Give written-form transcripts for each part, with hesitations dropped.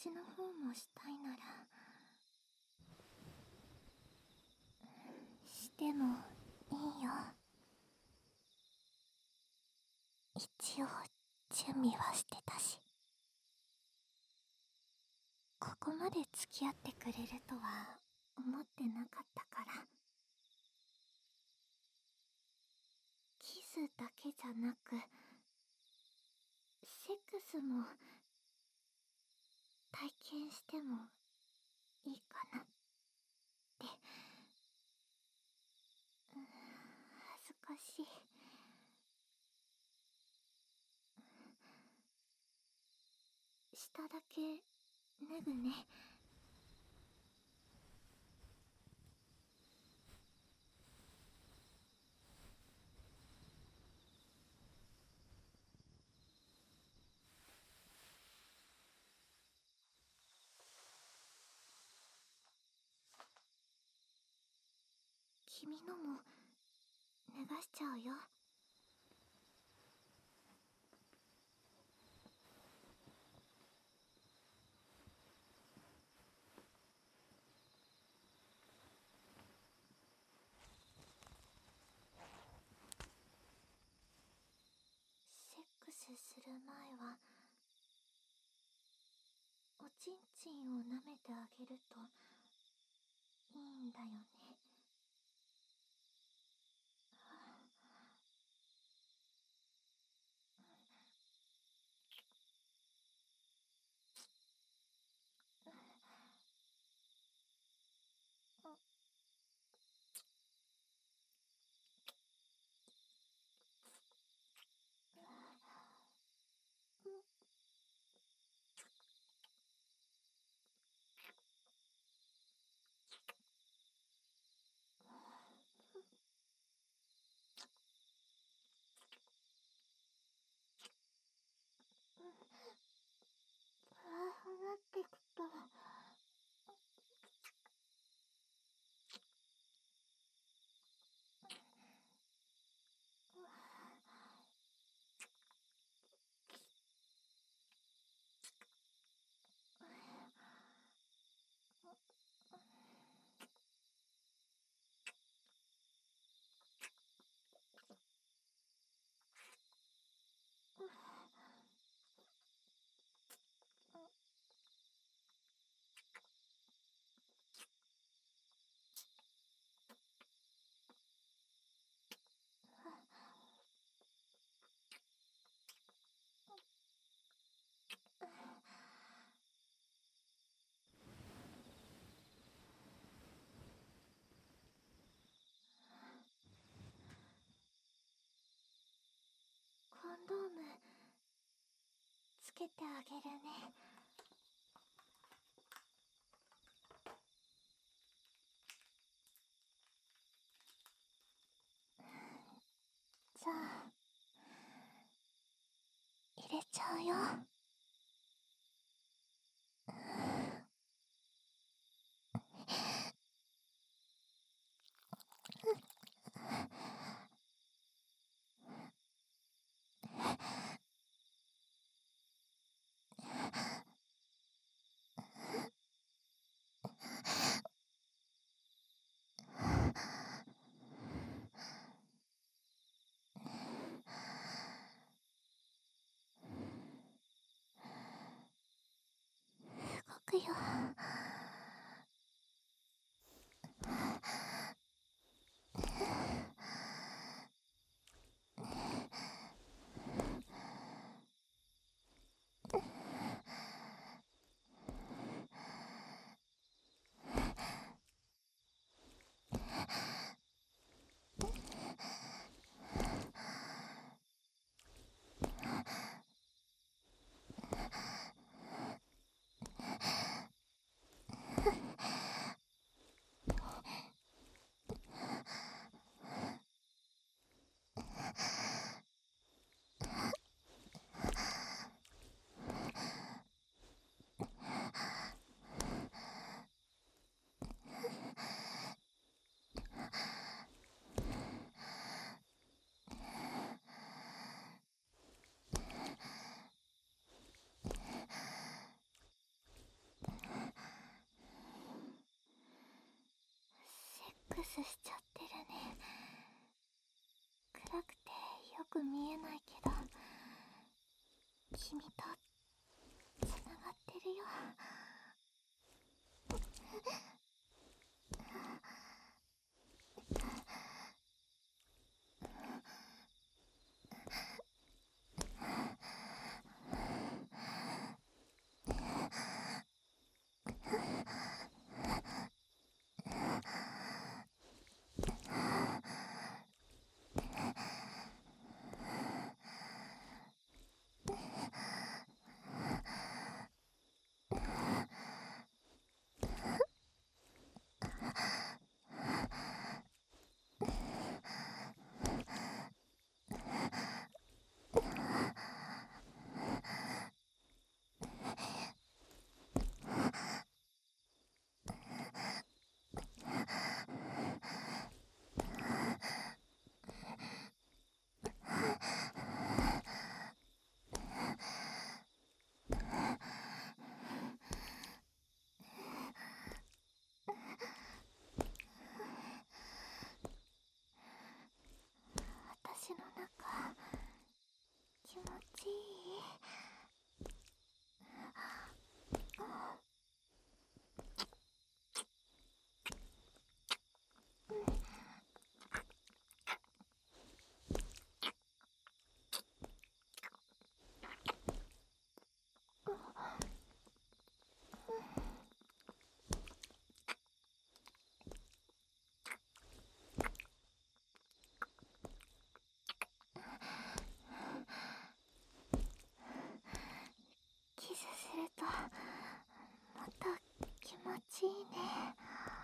ちの方もしたいならしてもいいよ。一応準備はしてたし。ここまで付き合ってくれるとは思ってなかったから。キスだけじゃなくセックスも体験してもいいかなって。恥ずかしい。下だけ脱ぐね。君のも脱がしちゃうよ。セックスする前はおちんちんを舐めてあげるといいんだよね。なってきた。コンドームつけてあげるね。じゃあ入れちゃうよ。 クスしちゃってるね。暗くてよく見えないけど、君とつながってるよ。私の中、気持ちいい？キスするとまた気持ちいいね。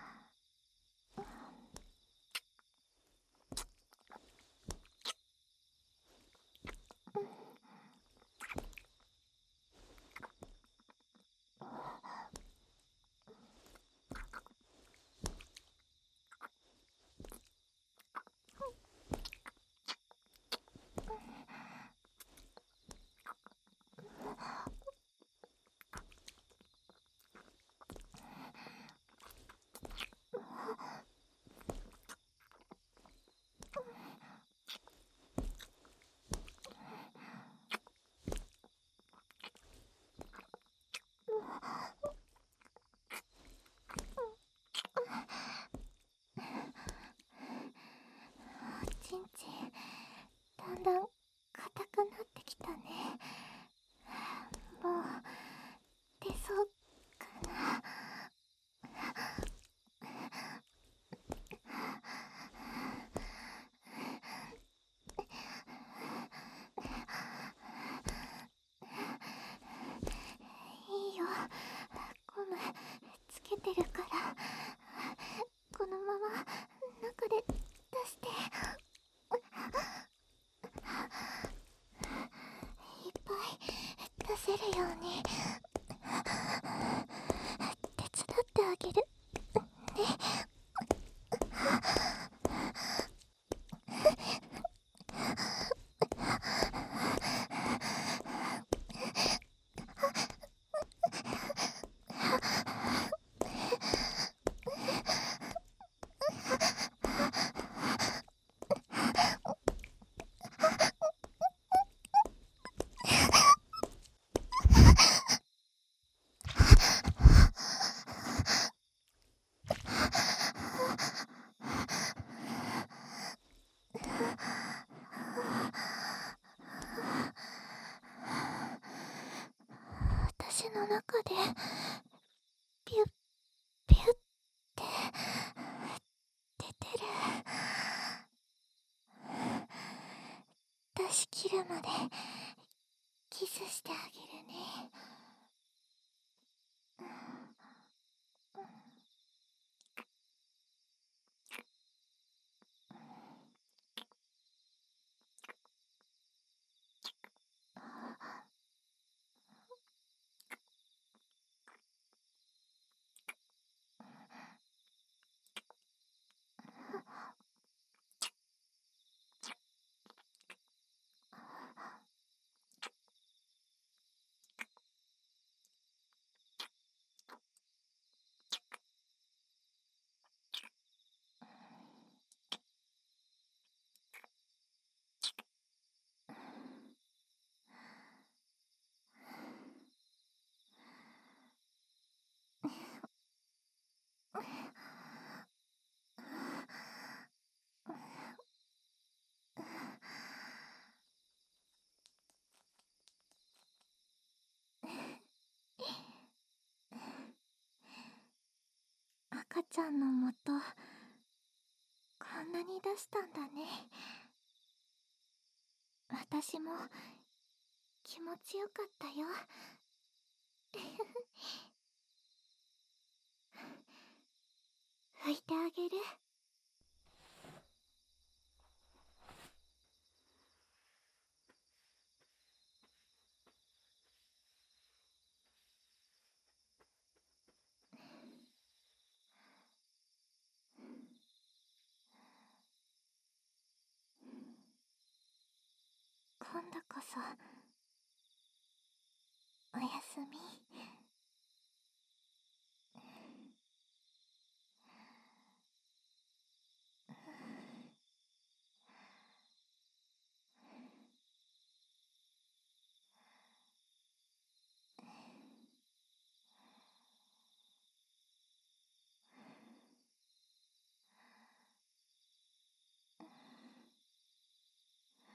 おちんちん、だんだん硬くなってきたね。もう出そうかな。いいよ、ゴムつけてるから、このまま中で出して。いっぱい出せるように手伝ってあげるね。私の中でピュッピュッって出てる。出し切るまでキスしてあげるね。 ちゃんのもとこんなに出したんだね。私も気持ちよかったよ。拭いてあげる。今度こそおやすみ。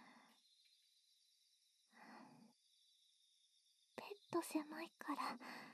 ベッド狭いから